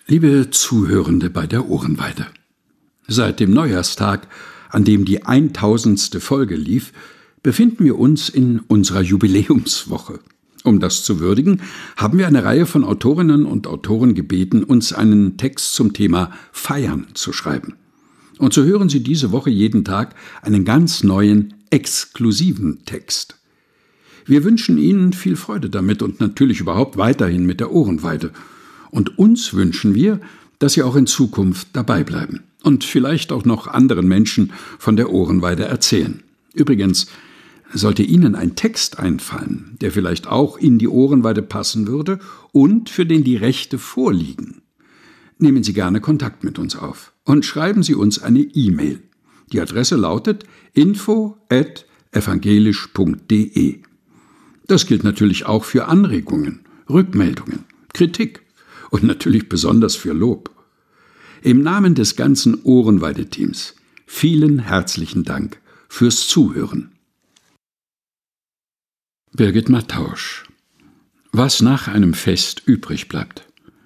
Liebe Zuhörende bei der Ohrenweide, seit dem Neujahrstag, an dem die 1000. Folge lief, befinden wir uns in unserer Jubiläumswoche. Um das zu würdigen, haben wir eine Reihe von Autorinnen und Autoren gebeten, uns einen Text zum Thema Feiern zu schreiben. Und so hören Sie diese Woche jeden Tag einen ganz neuen, exklusiven Text. Wir wünschen Ihnen viel Freude damit und natürlich überhaupt weiterhin mit der Ohrenweide. Und uns wünschen wir, dass Sie auch in Zukunft dabei bleiben und vielleicht auch noch anderen Menschen von der Ohrenweide erzählen. Übrigens, sollte Ihnen ein Text einfallen, der vielleicht auch in die Ohrenweide passen würde und für den die Rechte vorliegen, nehmen Sie gerne Kontakt mit uns auf und schreiben Sie uns eine E-Mail. Die Adresse lautet info@evangelisch.de. Das gilt natürlich auch für Anregungen, Rückmeldungen, Kritik und natürlich besonders für Lob. Im Namen des ganzen Ohrenweide-Teams vielen herzlichen Dank fürs Zuhören. Birgit Mattausch. Was nach einem Fest übrig bleibt.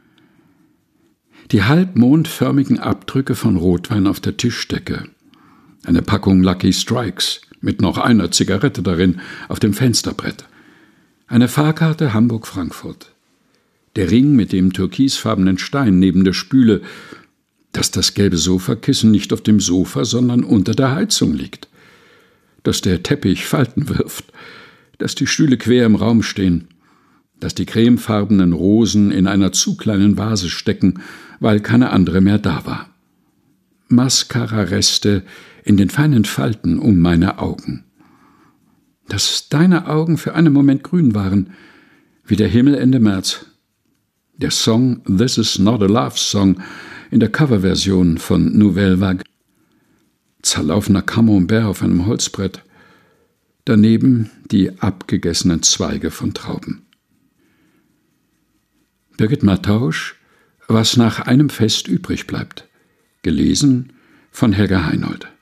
Die halbmondförmigen Abdrücke von Rotwein auf der Tischdecke, eine Packung Lucky Strikes mit noch einer Zigarette darin auf dem Fensterbrett, eine Fahrkarte Hamburg-Frankfurt, der Ring mit dem türkisfarbenen Stein neben der Spüle, dass das gelbe Sofakissen nicht auf dem Sofa, sondern unter der Heizung liegt, dass der Teppich Falten wirft, dass die Stühle quer im Raum stehen, dass die cremefarbenen Rosen in einer zu kleinen Vase stecken, weil keine andere mehr da war. Mascara-Reste in den feinen Falten um meine Augen. Dass deine Augen für einen Moment grün waren, wie der Himmel Ende März. Der Song This Is Not a Love Song in der Coverversion von Nouvelle Vague. Zerlaufener Camembert auf einem Holzbrett. Daneben die abgegessenen Zweige von Trauben. Birgit Mattausch, Was nach einem Fest übrig bleibt. Gelesen von Helga Heinold.